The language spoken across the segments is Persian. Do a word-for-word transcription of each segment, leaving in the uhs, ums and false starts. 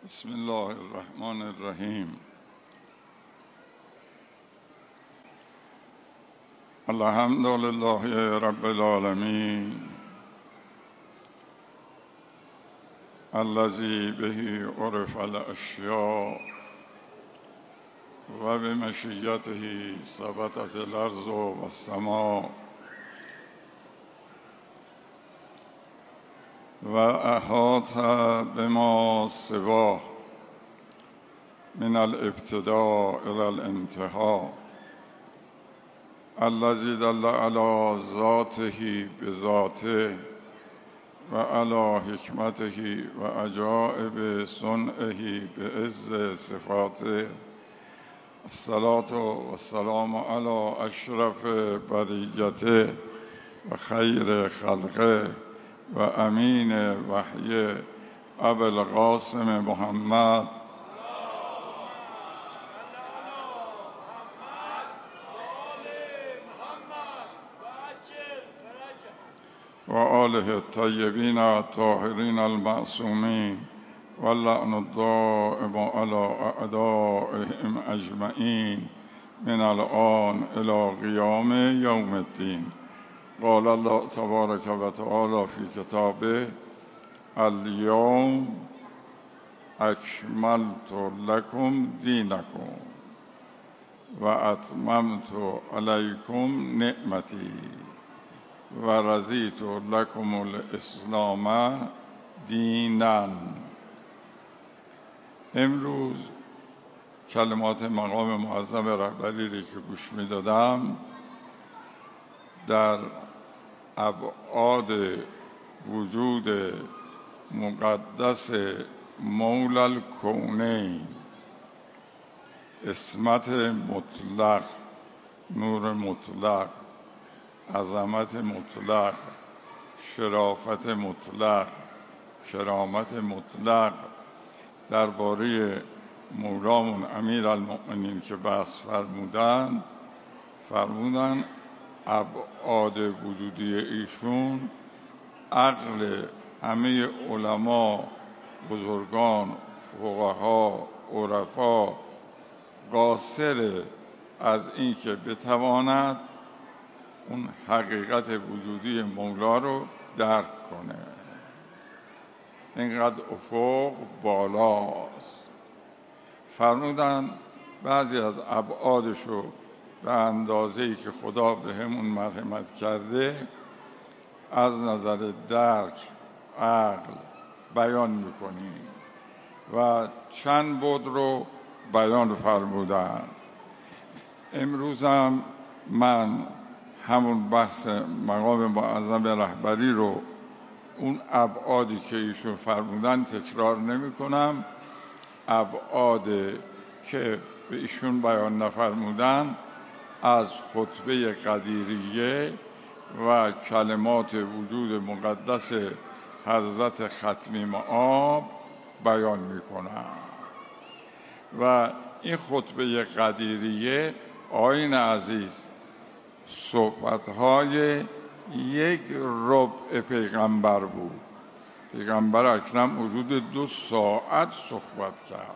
بسم الله الرحمن الرحیم. الحمد لله رب العالمین الذی به عرف الاشیاء و بمشیته ثبتت الارض و السماء و احاط بما سواه من الابتداء الى الانتهاء الذي دل على ذاته بذاته و على حکمته و عجائب صنعه بعز صفاته. الصلاة والسلام على اشرف بریته و خیر خلقه و امین وحی ابو القاسم محمد و آله الطیبین الطاهرین المعصومین و اللعن الدائم علی اعدائهم اجمعین من الآن الی قیام یوم الدین. قال الله تبارک و تعالی فی کتابه الیوم اکملت لکم دینکم و اتممت علیکم نعمتی و رضیت لکم الاسلام دینا. امروز کلمات مقام معظم رهبری را که گوش می دادم در ابعاد وجود مقدس مولا الکونین، عصمت مطلق، نور مطلق، عظمت مطلق، شرافت مطلق، کرامت مطلق درباره مولامون امیرالمؤمنین که بحث فرمودن فرمودن ابعاد وجودی ایشون عقل همه علما، بزرگان، فقها، عرفا قاصر از این که بتواند اون حقیقت وجودی مولا رو درک کنه. اینقدر افق بالاست. فرمودن بعضی از ابعادشو به اندازه‌ای که خدا به همون مرحمت کرده از نظر درک، عقل بیان میکنیم و چند بود رو بیان فرمودن. امروزم من همون بحث مقام معظم رهبری رو اون ابعادی که ایشون فرمودن تکرار نمی کنم. ابعاد که به ایشون بیان نفرمودن از خطبه قدیریه و کلمات وجود مقدس حضرت ختمی مآب بیان می کنم. و این خطبه قدیریه آیین عزیز صحبت‌های یک ربع پیغمبر بود. پیغمبر اکرم حدود دو ساعت صحبت کرد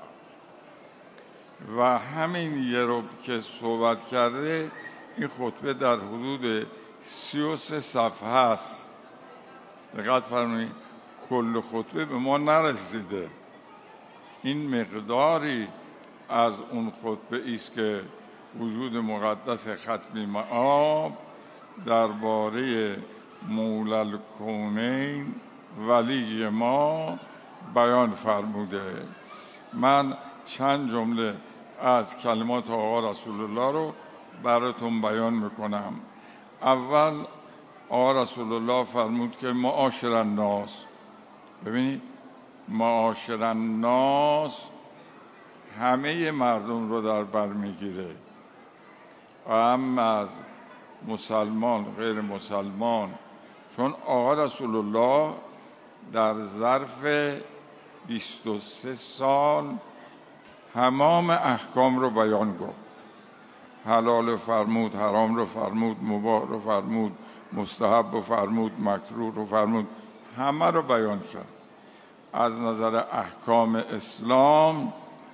و همین یه ربع که صحبت کرده این خطبه در حدود سی و سه صفحه است. دقت فرمایید، کل خطبه به ما نرسیده. این مقداری از اون خطبه است که وجود مقدس ختمی مآب درباره مولا الکونین ولی ما بیان فرموده. من چند جمله از کلمات آقا رسول الله رو براتون بیان میکنم. اول آقا رسول الله فرمود که معاشر الناس، ببینید معاشر الناس همه مردم رو در بر میگیره و هم از مسلمان غیر مسلمان، چون آقا رسول الله در ظرف بیست و سه سال تمام احکام رو بیان گفت. حلال رو فرمود، حرام رو فرمود، مباح رو فرمود، مستحب رو فرمود، مکروه رو فرمود، همه رو بیان کرد. از نظر احکام اسلام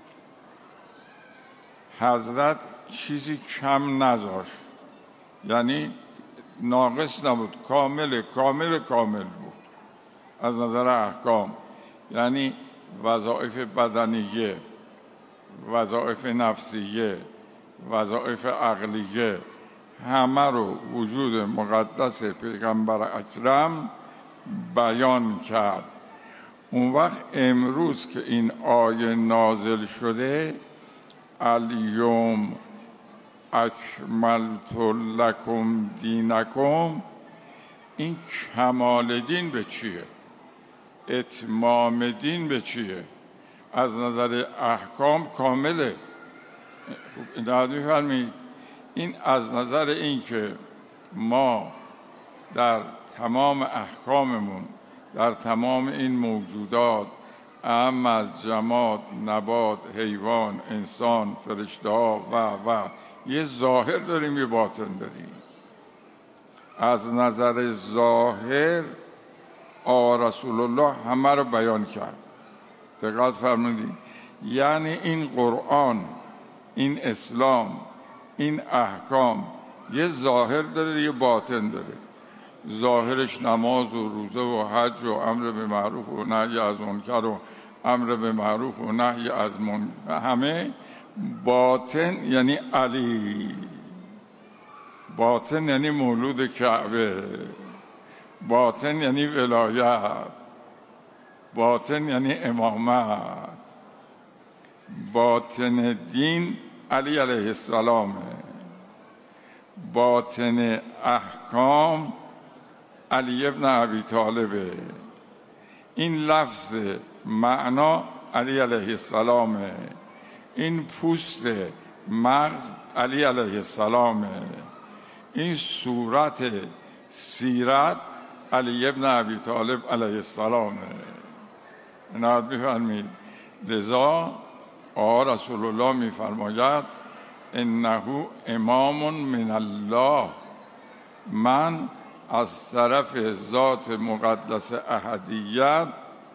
حضرت چیزی کم نذاشت، یعنی ناقص نبود، کامل کامل کامل بود از نظر احکام. یعنی وظایف بدنیه، وظایف نفسیه، وظایف عقلیه، همه رو وجود مقدس پیغمبر اکرم بیان کرد. اون وقت امروز که این آیه نازل شده، الیوم اکملت لکم دینکم، این کمال دین به چیه؟ اتمام دین به چیه؟ از نظر احکام کامله. دقت می‌فرمایید؟ این از نظر این که ما در تمام احکاممون، در تمام این موجودات، اهم از جماد، نبات، حیوان، انسان، فرشته ها و و یه ظاهر داریم، یه باطن داریم. از نظر ظاهر آقا رسول الله همه رو بیان کرد. دقت فرمودید؟ یعنی این قرآن، این اسلام، این احکام یه ظاهر داره، یه باطن داره. ظاهرش نماز و روزه و حج و امر به معروف و نهی از منکر و امر به معروف و نهی از منکر، همه. باطن یعنی علی، باطن یعنی مولود کعبه، باطن یعنی ولایت، باطن یعنی امامت. باطن دین علی علیه السلامه، باطن احکام علی ابن ابی طالبه. این لفظ معنا علی علیه السلامه، این پوست مغز علی علیه السلامه، این صورت سیرت علی ابن ابی طالب علیه السلامه. عنایت می‌فرمایید. لذا آقا رسول الله می‌فرماید انه امام من الله، من از طرف ذات مقدس احدیت،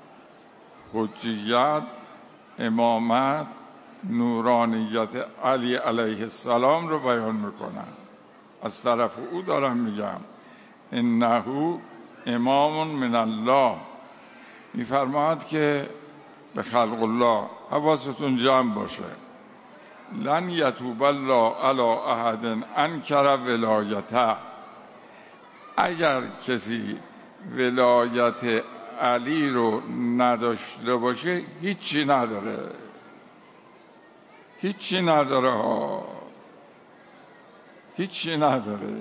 حجیت، امامت، نورانیت علی علیه السلام رو بیان میکنم. از طرف او دارم میگم انه امام من الله. میفرماید که به خلق الله حواستون جمع باشه، لن یتوب الله علی احد انکر ولایته. اگر کسی ولایت علی رو نداشته باشه هیچی نداره، هیچی نداره ها، هیچی نداره.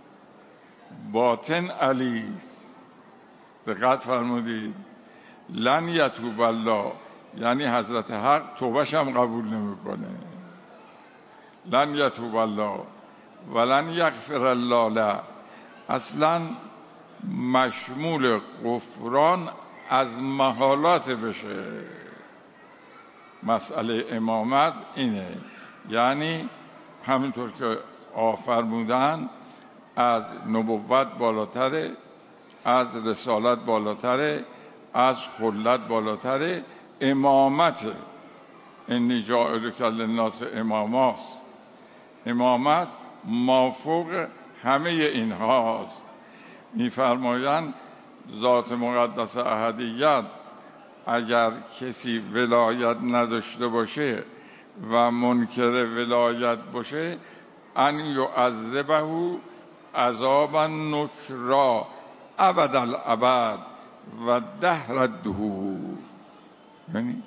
باطن علی است. دقت فرمودید؟ لن یتوب الله یعنی حضرت حق توبهش هم قبول نمیکنه. لن یتوب الله ولن یغفر الله له، اصلا مشمول غفران از محالات بشه. مسئله امامت اینه، یعنی همینطور که آفرمودن از نبوت بالاتره، از رسالت بالاتره، از خلت بالاتره، امامته. انی جاعلک للناس اماماست. امامت مافوق همه این هاست. میفرمایند ذات مقدس احدیت اگر کسی ولایت نداشته باشه و منکر ولایت باشه، ان یعذبه عذابا نکرا ابد الابد و دهر الدهور. یعنی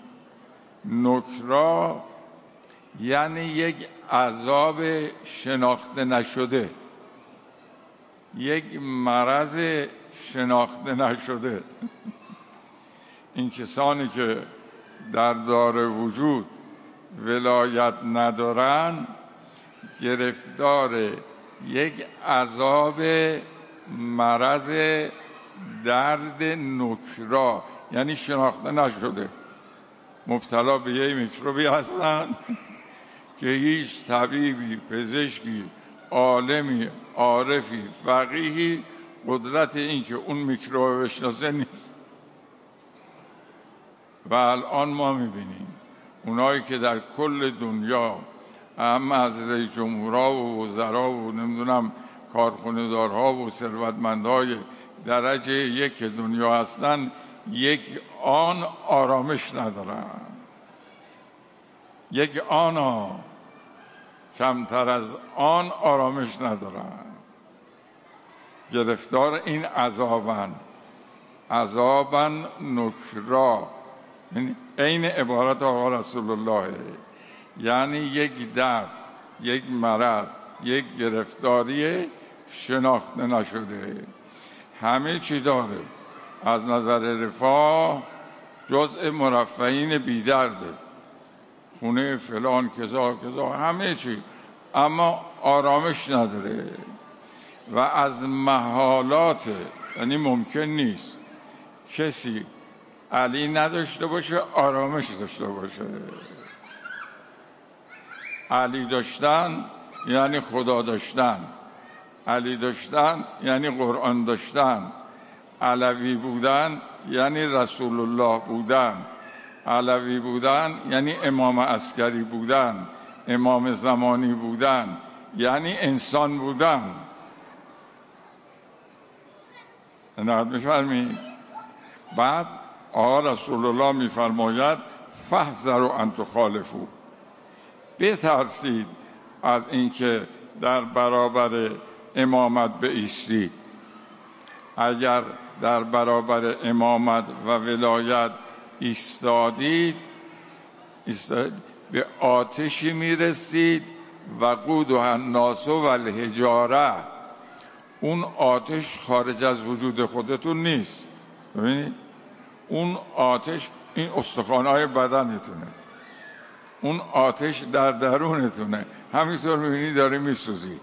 نکرا یعنی یک عذاب شناخته نشده، یک مرض شناخته نشده. این کسانی که در دار وجود ولایت ندارن گرفتار یک عذاب مرض درد نکرا یعنی شناخته نشده، مبتلا به یک میکروبی هستن که هیچ طبیبی، پزشکی، عالمی، عارفی، فقیهی قدرت این که اون میکروب بشناسه نیست. و الان ما میبینیم اونایی که در کل دنیا هم از رئیس جمهورها و وزرا و نمیدونم کارخانه‌دارها و ثروتمندهای درجه یک دنیا هستن، یک آن آرامش ندارن، یک آن کمتر از آن آرامش ندارن، گرفتار این عذابن عذابا نکرا. یعنی عین عبارت آقا رسول الله، یعنی یک درد، یک مرض، یک گرفتاری شناخته نشده، همه چی داره از نظر رفاه، جزء مرفهین بیدرده، خونه فلان کذا کذا همه چی، اما آرامش نداره. و از محالات، یعنی ممکن نیست کسی علی نداشته باشه آرامش داشته باشه. علی داشتن یعنی خدا داشتن، علی داشتن یعنی قرآن داشتن، علوی بودن یعنی رسول الله بودن، علوی بودن یعنی امام عسکری بودن، امام زمانی بودن یعنی انسان بودن. نهاد میفرمید. بعد آقا رسول الله میفرماید فاحذروا ان تخالفوا، بترسید از اینکه در برابر امامت بایستید. اگر در برابر امامت و ولایت ایستادید، ایستاد به آتشی میرسید وقودها الناس والحجاره. اون آتش خارج از وجود خودتون نیست، ببینید اون آتش این استخوان‌های بدنتونه، اون آتش در درونتونه، همینطور میبینی داره میسوزی.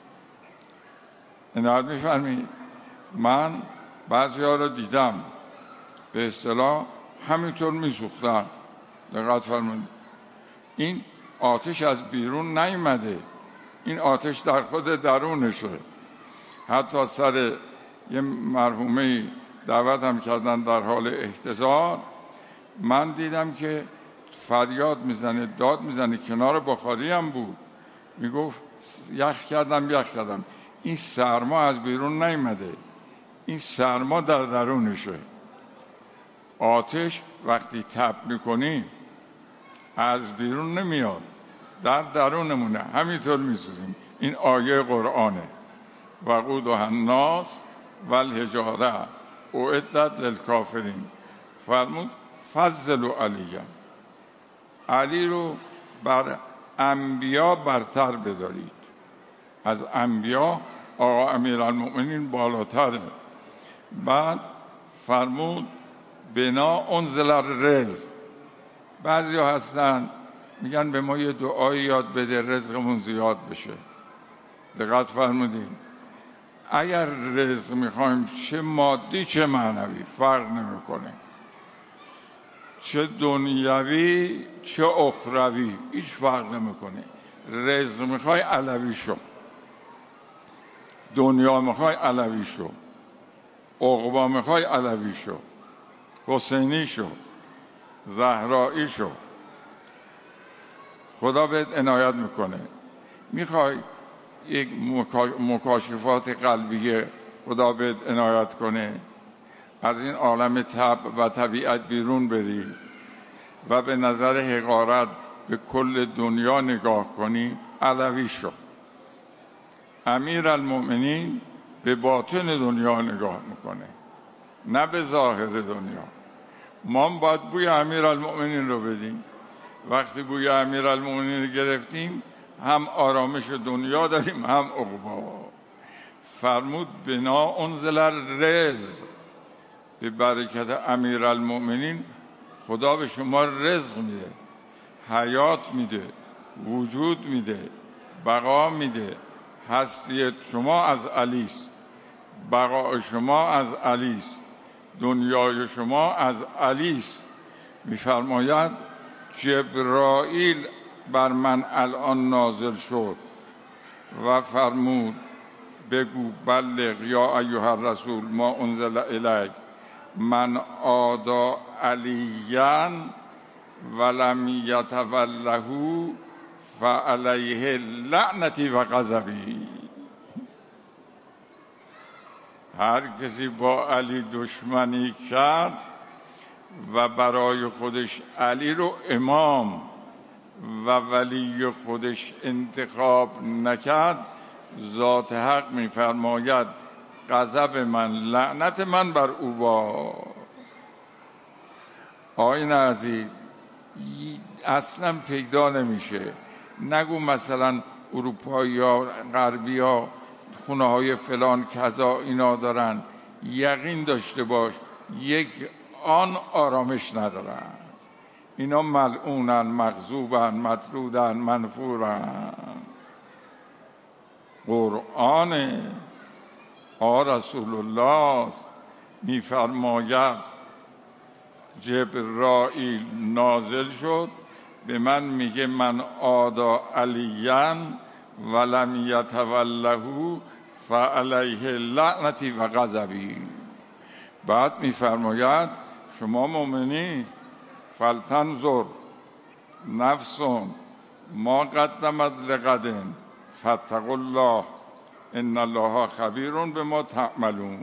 عنایت میفرمید. من بعضی ها رو دیدم به اصطلاح همینطور میسوختن. دقت فرمایید، این آتش از بیرون نیامده، این آتش در خود درونشه. حتی سر یه مرحومه دعوت هم کردن در حال احتضار، من دیدم که فریاد میزنه، داد میزنه، کنار بخاری هم بود، میگفت یخ کردم یخ کردم. این سرما از بیرون نیامده، این سرما در درونشه. آتش وقتی تب میکنی از بیرون نمیاد، در درونمونه، همینطور میسوزیم. این آیه قرآنه. وقودها الناس والحجاره اعدت للکافرین. فرمود فضلوا علیه، علی رو بر انبیا برتر بدارید. از انبیا آقا امیرالمؤمنین بالاتره. بعد فرمود بنا انزل الرزق. بعضی ها هستن میگن به ما یه دعایی یاد بده رزقمون زیاد بشه. دقت فرمودین، اگر رزق میخوایم چه مادی چه معنوی فرق نمیکنه، چه دنیوی چه اخروی هیچ فرق نمیکنه. رزق میخوای علوی شو، دنیا میخوای علوی شو، عقبا میخوای علوی شو، حسینی شو، زهرایی شو، خدا بهت عنایت میکنه. میخوای یک مکاشفات قلبیه خدا بهت عنایت کنه، از این عالم طبع و طبیعت بیرون بری و به نظر حقارت به کل دنیا نگاه کنی، علوی شو. امیرالمؤمنین به باطن دنیا نگاه میکنه، نه به ظاهر دنیا. ما باید بوی امیرالمؤمنین رو بدیم. وقتی بوی امیرالمؤمنین رو گرفتیم، هم آرامش دنیا داریم هم عقبا. فرمود بنا انزل الرزق، به برکت امیرالمؤمنین خدا به شما رزق میده، حیات میده، وجود میده، بقا میده. هستی شما از علیست، بقا شما از علیست، دنیای شما از علیست. میفرماید جبرائیل بر من الان نازل شد و فرمود بگو بلغ یا ایها الرسول ما انزل الیک من آدا علیاً ولم یتوله فعلیه لعنتی و غضبی. هر کسی با علی دشمنی کرد و برای خودش علی رو امام و ولی خودش انتخاب نکرد، ذات حق می‌فرماید غضب من، لعنت من بر او با. آیین عزیز، اصلا پیدا نمیشه. نگو مثلا اروپایی ها غربی ها خونه های فلان کذا اینا دارن، یقین داشته باش یک آن آرامش ندارن. اینا ملعونن، مغضوبن، مطرودن، منفورن. قرآن آ رسول الله میفرماید جبرائیل نازل شد به من میگه من آدا علیاً ولم یتوله فعلیه لعنتی و غضبی. بعد میفرماید شما مؤمنین فلتنظر نفس ما قدمت لغد فاتقوا الله ان الله خبیر بما تعملون.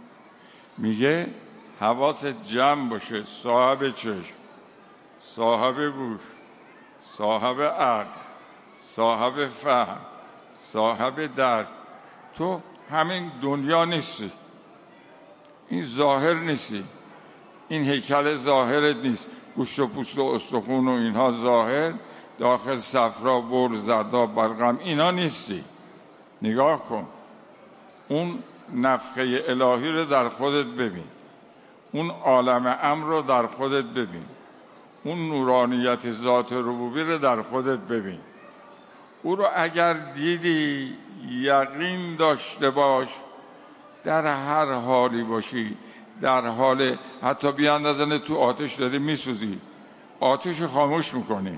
میگه حواس جمع باشه، صاحب چشم، صاحب گوش، صاحب عقل، صاحب فهم، صاحب درک. تو همین دنیا نیستی، این ظاهر نیستی، این هیکل ظاهرت نیست، گوشت و پوست و استخون و اینها ظاهر، داخل صفرا بر زردا بلغم اینا نیستی. نگاه کن، اون نفخه الهی رو در خودت ببین، اون عالم امر رو در خودت ببین، اون نورانیت ذات ربوبی رو در خودت ببین. او رو اگر دیدی یقین داشته باش در هر حالی باشی، در حال حتی بیاندازن تو آتش داری میسوزی، آتش خاموش میکنی،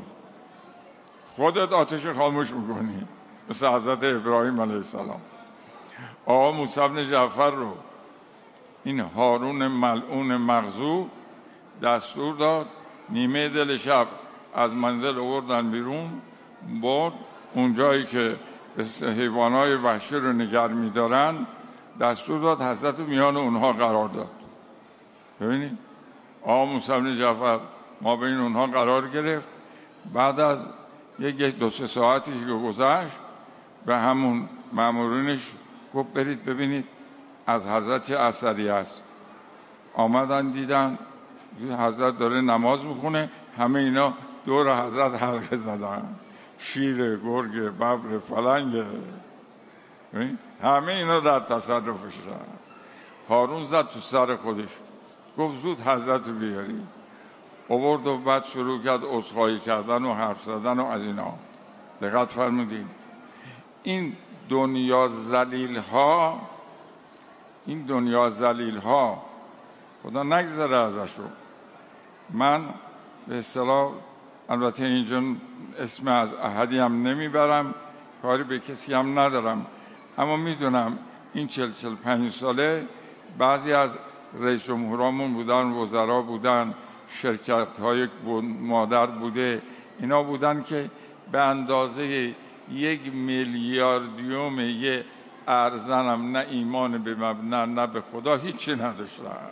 خودت آتش خاموش میکنی، مثل حضرت ابراهیم علیه السلام. آقا موسی بن جعفر رو این هارون ملعون مغضوب دستور داد نیمه دل شب از منزل آوردن بیرون، برد اونجایی که حیوانات وحشی رو نگه می‌دارن، دستور داد حضرت میان اونها قرار داد. ببینید آقا موسی بن جعفر ما بین اونها قرار گرفت. بعد از یک دو سه ساعتی که گذشت به همون مامورینش گفت برید ببینید از حضرت چه اثری است. آمدن دیدن حضرت داره نماز میخونه، همه اینا دور حضرت حلقه زدن، شیر، گرگ، ببر، فلنگ، همه اینا در تصرفشن. هارون زد تو سر خودش گفت زود حضرت بیاری. آورد و بعد شروع کرد عذرخواهی کردن و حرف زدن و از اینا. دقت فرمودین این دنیا ذلیل ها، این دنیا ذلیل ها خدا نگذره ازش رو. من به اصطلاح البته اینجا اسم از احدی هم نمیبرم، کاری به کسی هم ندارم، اما میدونم این چل چل پنج ساله بعضی از رئیس جمهورامون بودن، وزرا بودن، شرکت های مادر بوده، اینا بودن که به اندازه یک میلیاردیوم یه ارزنم نه ایمان به مبنا نه به خدا هیچی نداشتن،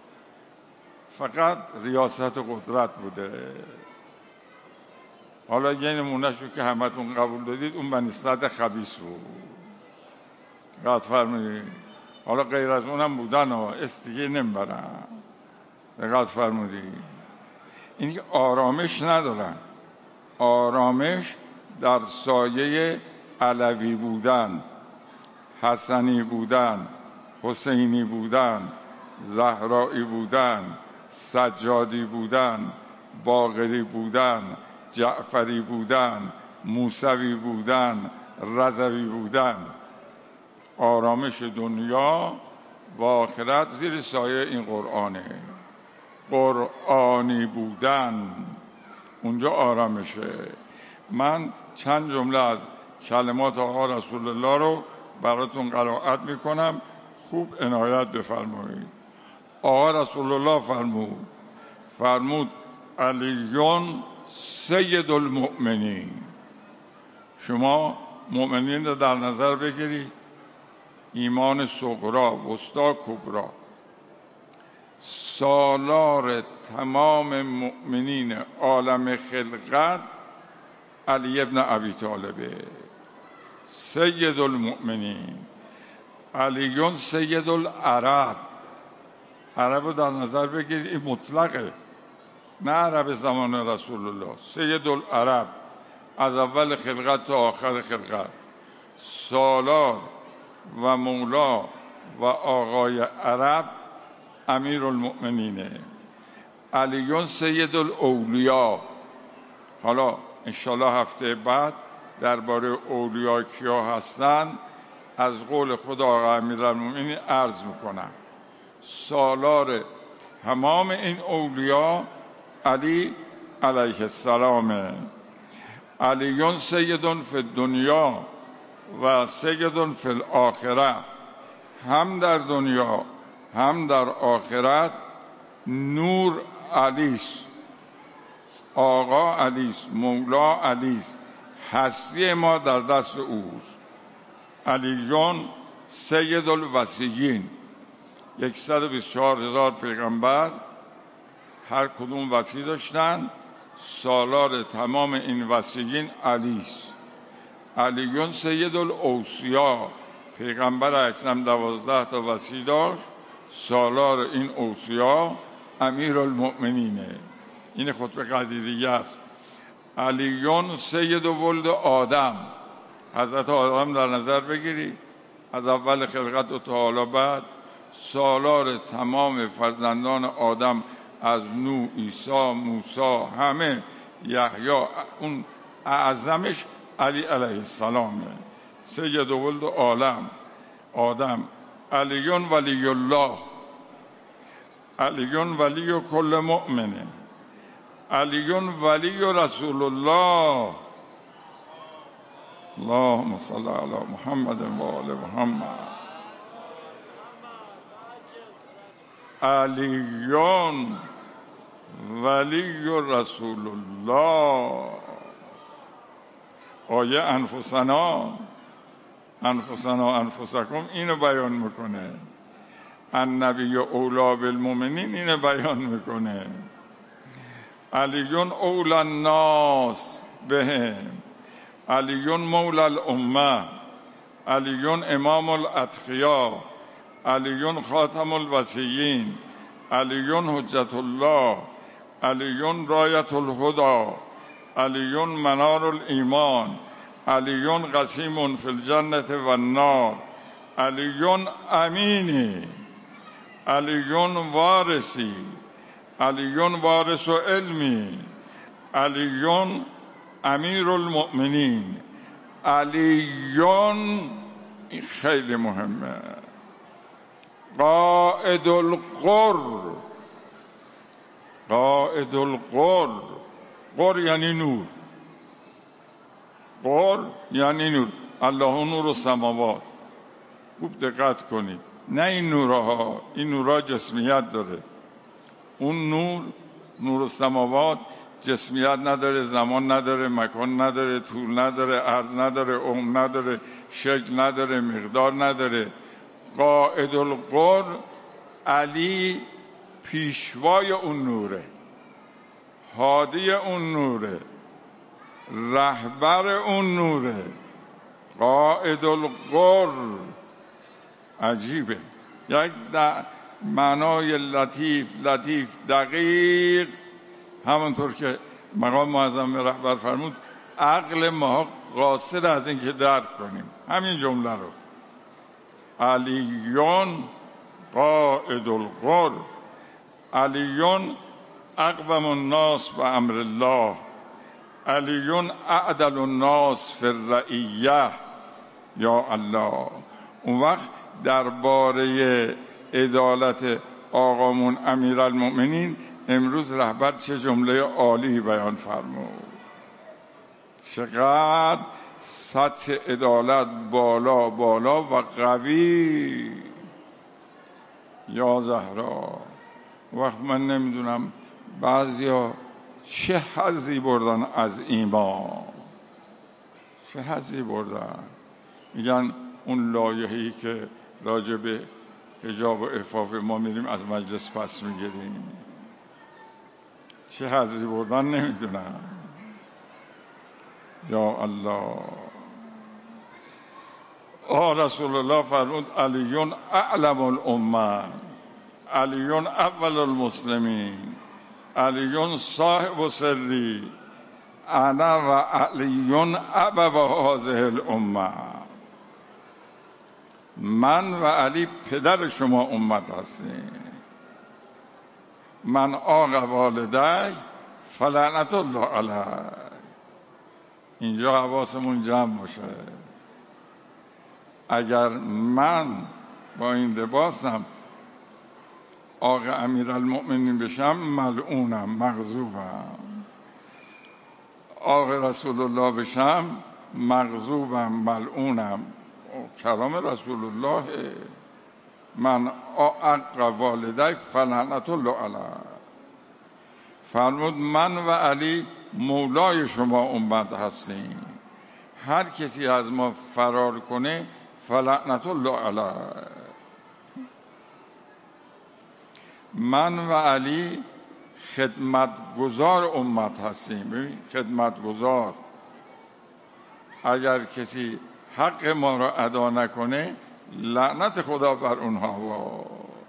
فقط ریاست قدرت بوده. حالا یه نمونه شو که همتون قبول دادید، اون بنی اسد خبیث بود، قد فرمودید. حالا غیر از اونم بودن و استیگه نمیبرن، قد فرمودید. این که آرامش ندارن، آرامش در سایه علوی بودن، حسنی بودن، حسینی بودن، زهرایی بودن، سجادی بودن، باقری بودن، جعفری بودن، موسوی بودن، رضوی بودن. آرامش دنیا و آخرت زیر سایه این قرآنه. قرآنی بودن اونجا آرامشه. من چند جمله از کلمات آقا رسول الله رو براتون قرائت میکنم، خوب عنایت بفرمایید. آقا رسول الله فرمود فرمود علیون سید المؤمنین. شما مؤمنین رو در نظر بگیرید، ایمان صغرا، وسطا، کبرا. سالار تمام مؤمنین عالم خلقت علی ابن ابی طالبه، سید المؤمنین. علیون سید العرب. عرب رو در نظر بگیرید، این مطلقه، نه عرب زمان رسول الله، سید العرب، از اول خلقت تا آخر خلقت. سالار و مولا و آقای عرب امیر المؤمنینه. علیون سید الاولیا. حالا انشالله هفته بعد درباره اولیا کیا هستن از قول خدا آقا امیر المؤمنین عرض میکنم. سالار تمام این اولیا علی علیه السلامه. علیون سیدون فی الدنیا و سیدون فی الاخره. هم در دنیا هم در آخرت نور علیست، آقا علیست، مولا علیست، هستی ما در دست اوست. علیون سید الوصیین. صد و بیست و چهار هزار پیغمبر، هر کدوم وصی داشتن. سالار تمام این وصیین علیست. علیون سید الاوصیا. پیغمبر اکرم دوازده تا وصی داشت، سالار این اوصیا امیر المؤمنینه. این خطبه قدیریه است. علیون سید ولد آدم. حضرت آدم در نظر بگیرید، از اول خلقت و تا حالا بعد سالار تمام فرزندان آدم، از نوح، عیسی، موسی، همه، یحیی، اون اعظمش علی علیه السلامه، سید ولد عالم آدم. علیون ولی الله. علیون ولی کل مؤمنه. علیون ولی رسول الله. اللهم صل علی محمد و آل محمد. علیون ولی رسول الله. آیه انفسنا انفسنا انفسکم اینو بیان میکنه. النبی اولا بالمؤمنین اینو بیان میکنه. علیون اولا الناس بهم. علیون مولا الامه. علیون امام الاتقیا. علیون خاتم الوصیین. علیون حجت الله. علیون رایت الهدى. علیون منار الایمان. علیون قسیم فی الجنة و النار. علیون امینی. علیون وارثی. علیون وارث علمی. علیون امیر المؤمنین. علیون خیلی مهمه. قائد القر. قائد القر. قر یعنی نور. قر یعنی نور. الله نور السماوات. خوب دقت کنید، نه این نورها، این نورها جسمیت داره. اون نور، نور السماوات، جسمیت نداره، زمان نداره، مکان نداره، طول نداره، عرض نداره، عمق نداره، شکل نداره، مقدار نداره. قائد القر علی پیشوای اون نوره، هادی اون نوره، رهبر اون نوره. قائد القر عجیبه. یک معنای لطیف لطیف دقیق، همونطور که مقام معظم رهبر فرمود عقل ما قاصر از این که درک کنیم همین جمله رو. علیون قائد القر. علیون اقوم الناس به امر الله. علیون اعدل الناس فی الرعیه. یا الله. اون وقت درباره عدالت آقامون امیرالمؤمنین امروز رهبر چه جمله عالی بیان فرمود. چقدر سطح عدالت بالا بالا و قوی. یا زهرا. وقت من نمیدونم بعضیا چه حظی بردن از ایمان، چه حظی بردن. میگن اون لایحه‌ای که راجع به حجاب و عفاف ما میریم از مجلس پس میگیریم، چه حظی بردن نمیدونم. یا الله. آه رسول الله فرمود علیون اعلم الامه، علیون اول المسلمین، علیون صاحب سری، انا و علیون ابوا هذه الامه. من و علی پدر شما امت هستیم. من آق والدی فلعنت الله علیه. اینجا حواسمون جمع باشه. اگر من با این لباسم آق امیرالمؤمنین بشم ملعونم، مغضوبم. آق رسول الله بشم مغضوبم، ملعونم. کلام رسول الله. من آق والدی فلعنت الله علیه. فرمود من و علی مولای شما امت هستیم. هر کسی از ما فرار کنه فلعنت الله علیه. من و علی خدمتگزار امت هستیم. ببین خدمتگزار. اگر کسی حق ما را ادا نکنه لعنت خدا بر اونها. و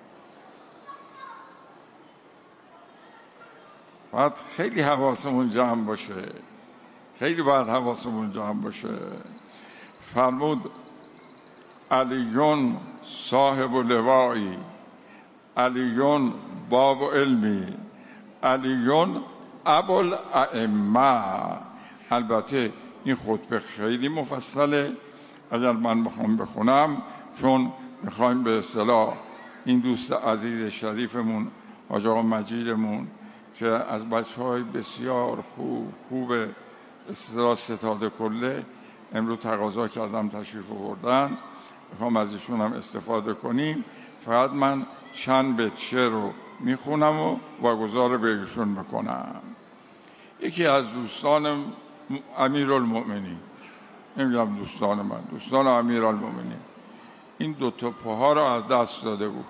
باید خیلی حواسمون جمع باشه، خیلی باید حواسمون جمع باشه. فرمود علیون صاحب لوایی، علیون باب علمی، علیون ابوالائمه. البته این خطبه خیلی مفصله، اگر من بخوام بخونم، چون میخوایم به اصطلاح این دوست عزیز شریفمون حاج آقا مجیدمون که از بچه های بسیار خوب خوب اصطلاح ستاد کله امروز تقاضا کردم تشریف آوردن، میخوام از ایشون هم استفاده کنیم. فقط من چند بچه رو میخونم و واگذار به ایشون میکنم. یکی از دوستان امیرالمؤمنین، نمیگم دوستان من، دوستان امیرالمؤمنین، این دو تا پاها رو از دست داده بود.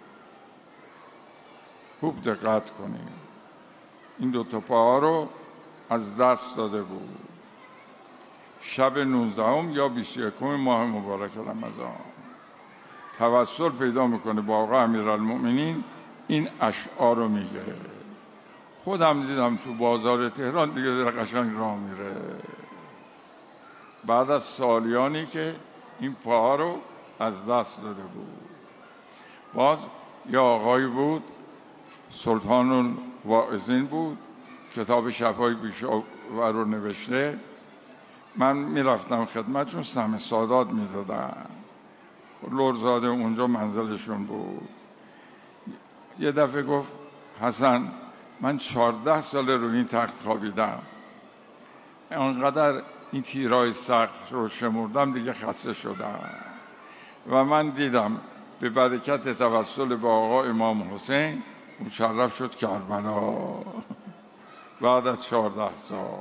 خوب دقت کنید. این دو تا پاها رو از دست داده بود شب نوزدهم یا بیست و یکم ماه مبارک رمضان. توسل پیدا میکنه با آقا امیرالمؤمنین، این اشعار رو میگه. خودم دیدم تو بازار تهران دیگه در قشنگ راه میره بعد از سالیانی که این پاها رو از دست داده بود. باز یه آقای بود سلطان الواعظین بود، کتاب شب‌های بیش‌آور رو نوشته. من میرفتم خدمتشون، سهم سادات میدادن. لرزاده اونجا منزلشون بود. یه دفعه گفت حسن من چهارده سال رو این تخت خوابیدم، انقدر این تیرای سخت رو شمردم دیگه خسته شدم و من دیدم به برکت توسل به آقا امام حسین مشرف شد کربلا بعد از چهارده سال.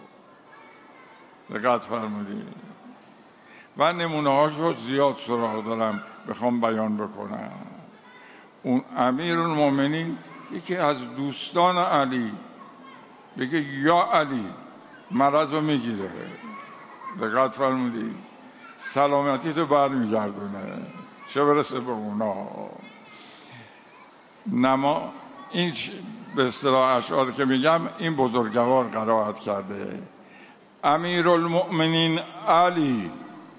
دقت فرمودید. و نمونه هاشو زیاد سراغ دارم بخوام بیان بکنم. اون امیرالمؤمنین یکی از دوستان علی بگه یا علی مرض رو میگیره، دقت فرمودید، سلامتی تو برمیگردونه، چه برسه به اونا. نما این به اصطلاح اشعار که میگم این بزرگوار قرائت کرده. امیرالمؤمنین علی،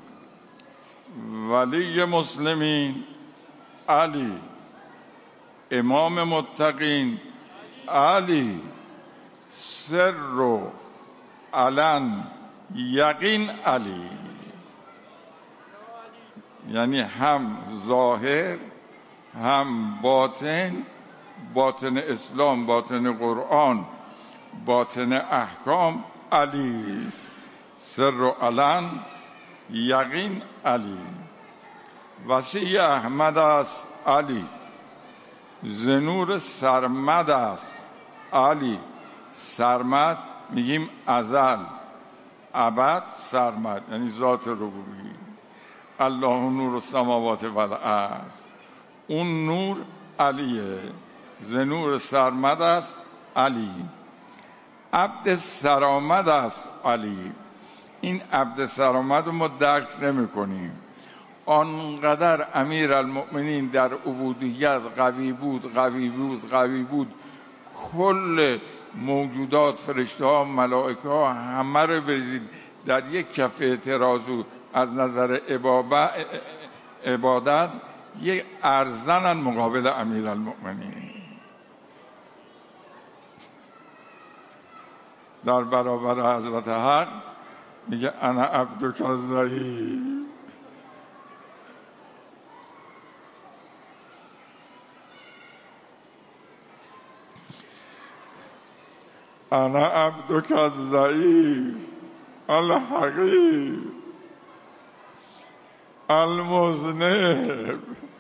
ولی مسلمین علی، امام متقین علی، سر و علن یقین علی. یعنی هم ظاهر هم باطن، باطن اسلام، باطن قرآن، باطن احکام علی است. سر و علن یقین علی. وسیع احمد است علی، ز نور سرمد است علی. سرمد میگیم ازل، ابد سرمد یعنی ذات ربوبی. الله نور السماوات و الارض، اون نور علیه. ز نور سرمد است علی. عبد سرآمد است علی. این عبد سرآمد رو ما درک نمی کنیم. آنقدر امیر المؤمنین در عبودیت قوی بود قوی بود قوی بود، کل موجودات، فرشته ها، ملائکه ها، همه رو بریزید در یک کف ترازو از نظر عبادت، یک ارزنن مقابل امیر المؤمنین. در برابر حضرت حق میگه انا عبدک الضعیف. انا عبدک الضعیف الحقیر المذنب.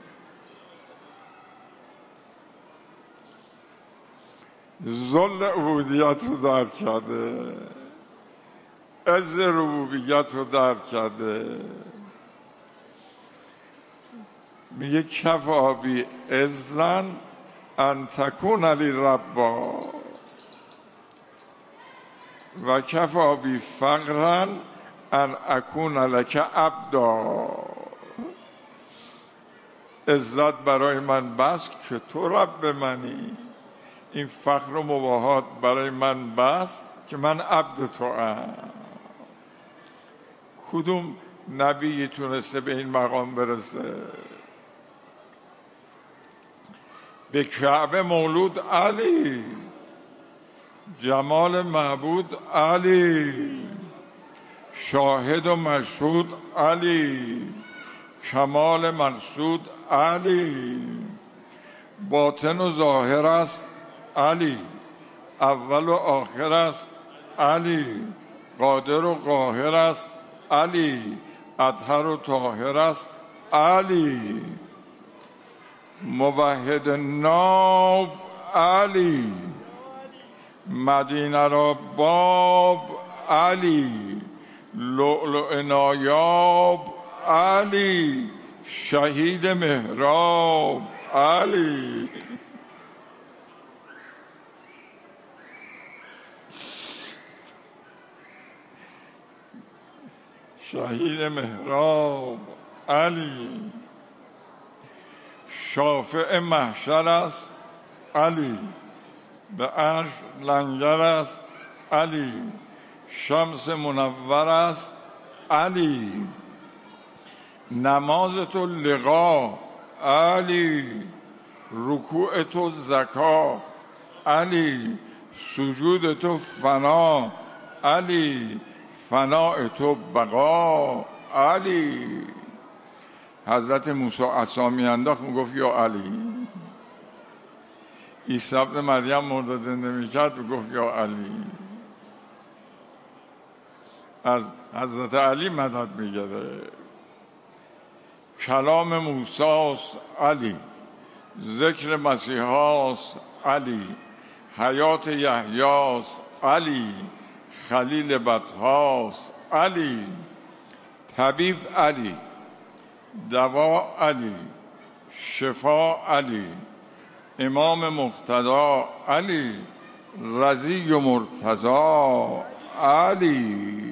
ذل عبودیت رو درک کرده، عز ربوبیت رو درک کرده. میگه کفا بی عزن ان تکون علی ربا و کفا بی فقرن ان اکون لک عبدا. عزت برای من بس که تو رب منی، این فقر و مباهات برای من بس که من عبد تو ام. کدوم نبی تونسته به این مقام برسه؟ به کعبه مولود علی، جمال معبود علی، شاهد و مشهود علی، کمال مقصود علی، باطن و ظاهر است علی، اول و آخر است علی، قادر و قاهر است علی، اطهر و طاهر است علی، موحد ناب علی، مدینه را باب علی، لؤلؤ نایاب علی، شهید محراب علی. شهید محراب علی، شافع محشر است علی، به عرش لنگر است علی، شمس منور است علی، نماز تو لقا علی، رکوع تو زکا علی، سجود تو فنا علی، فناء تو بقا علی. حضرت موسی عصا میانداخت میگفت یا علی. عیسی ابن مریم مرده زنده میکرد میگفت یا علی. از حضرت علی مدد میگیره. کلام موسی علی، ذکر مسیحا علی، حیات یحیی علی، خلیل بطحاس علی، طبیب علی، دوا علی، شفا علی، امام مقتدا علی، رضی و مرتضی علی.